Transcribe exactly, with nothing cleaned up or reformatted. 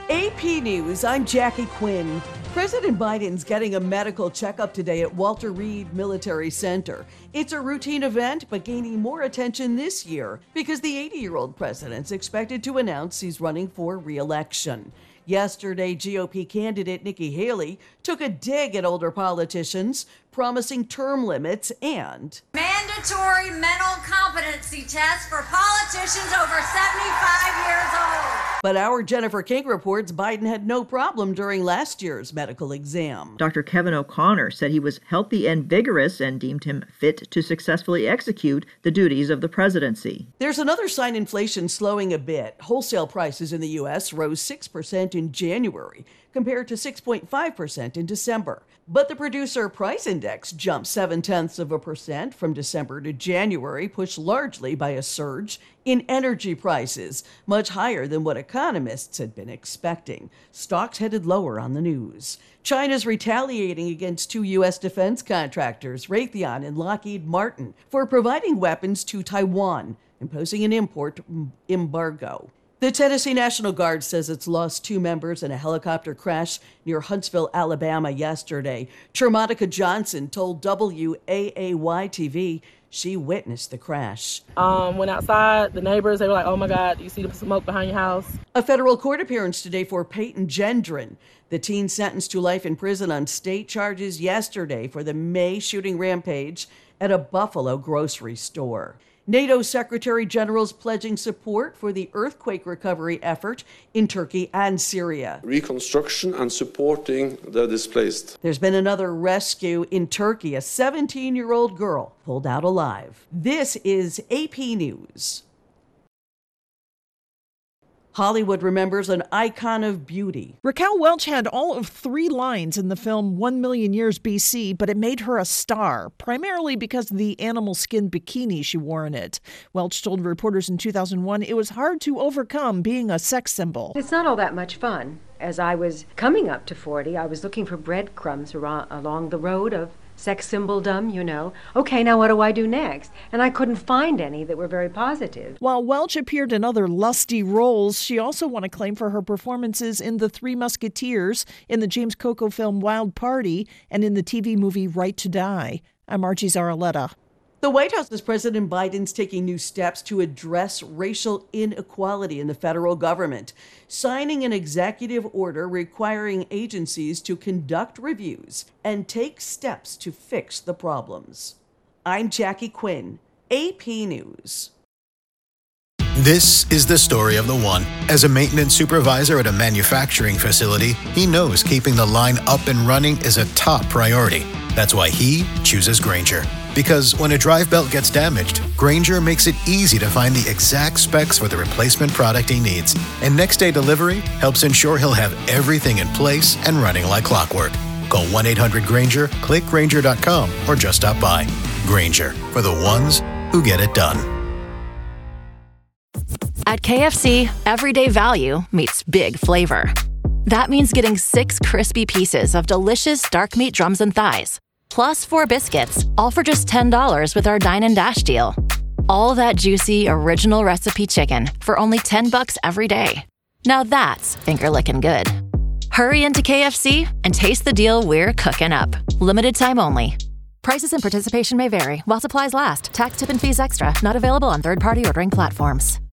A P News, I'm Jackie Quinn. President Biden's getting a medical checkup today at Walter Reed Military Center. It's a routine event, but gaining more attention this year because the eighty-year-old president's expected to announce he's running for re-election. Yesterday, G O P candidate Nikki Haley took a dig at older politicians, promising term limits and mandatory mental competency tests for politicians over seventy-five years old. But our Jennifer King reports Biden had no problem during last year's medical exam. Doctor Kevin O'Connor said he was healthy and vigorous and deemed him fit to successfully execute the duties of the presidency. There's another sign inflation slowing a bit. Wholesale prices in the U S rose six percent in January, compared to six point five percent in December. But the producer price index jumped seven-tenths of a percent from December to January, pushed largely by a surge in energy prices, much higher than what economists had been expecting. Stocks headed lower on the news. China's retaliating against two U S defense contractors, Raytheon and Lockheed Martin, for providing weapons to Taiwan, imposing an import embargo. The Tennessee National Guard says it's lost two members in a helicopter crash near Huntsville, Alabama yesterday. Termonica Johnson told W A A Y T V she witnessed the crash. Um, went outside, the neighbors, they were like, oh my God, you see the smoke behind your house? A federal court appearance today for Peyton Gendron. The teen sentenced to life in prison on state charges yesterday for the May shooting rampage at a Buffalo grocery store. NATO Secretary General's pledging support for the earthquake recovery effort in Turkey and Syria. Reconstruction and supporting the displaced. There's been another rescue in Turkey. A seventeen-year-old girl pulled out alive. This is A P News. Hollywood remembers an icon of beauty. Raquel Welch had all of three lines in the film One Million Years B C, but it made her a star, primarily because of the animal skin bikini she wore in it. Welch told reporters in two thousand one it was hard to overcome being a sex symbol. It's not all that much fun. As I was coming up to forty, I was looking for breadcrumbs around, along the road of sex symboldom, you know. Okay, now what do I do next? And I couldn't find any that were very positive. While Welch appeared in other lusty roles, she also won acclaim for her performances in The Three Musketeers, in the James Coco film Wild Party, and in the T V movie Right to Die. I'm Archie Zaraletta. The White House says President Biden's taking new steps to address racial inequality in the federal government, signing an executive order requiring agencies to conduct reviews and take steps to fix the problems. I'm Jackie Quinn, A P News. This is the story of the one. As a maintenance supervisor at a manufacturing facility, he knows keeping the line up and running is a top priority. That's why he chooses Grainger. Because when a drive belt gets damaged, Grainger makes it easy to find the exact specs for the replacement product he needs. And next day delivery helps ensure he'll have everything in place and running like clockwork. Call one eight hundred Grainger, click Grainger dot com, or just stop by. Grainger, for the ones who get it done. At K F C, everyday value meets big flavor. That means getting six crispy pieces of delicious dark meat drums and thighs, plus four biscuits, all for just ten dollars with our Dine and Dash deal. All that juicy, original recipe chicken for only ten bucks every day. Now that's finger-licking good. Hurry into K F C and taste the deal we're cooking up. Limited time only. Prices and participation may vary while supplies last. Tax, tip, and fees extra. Not available on third-party ordering platforms.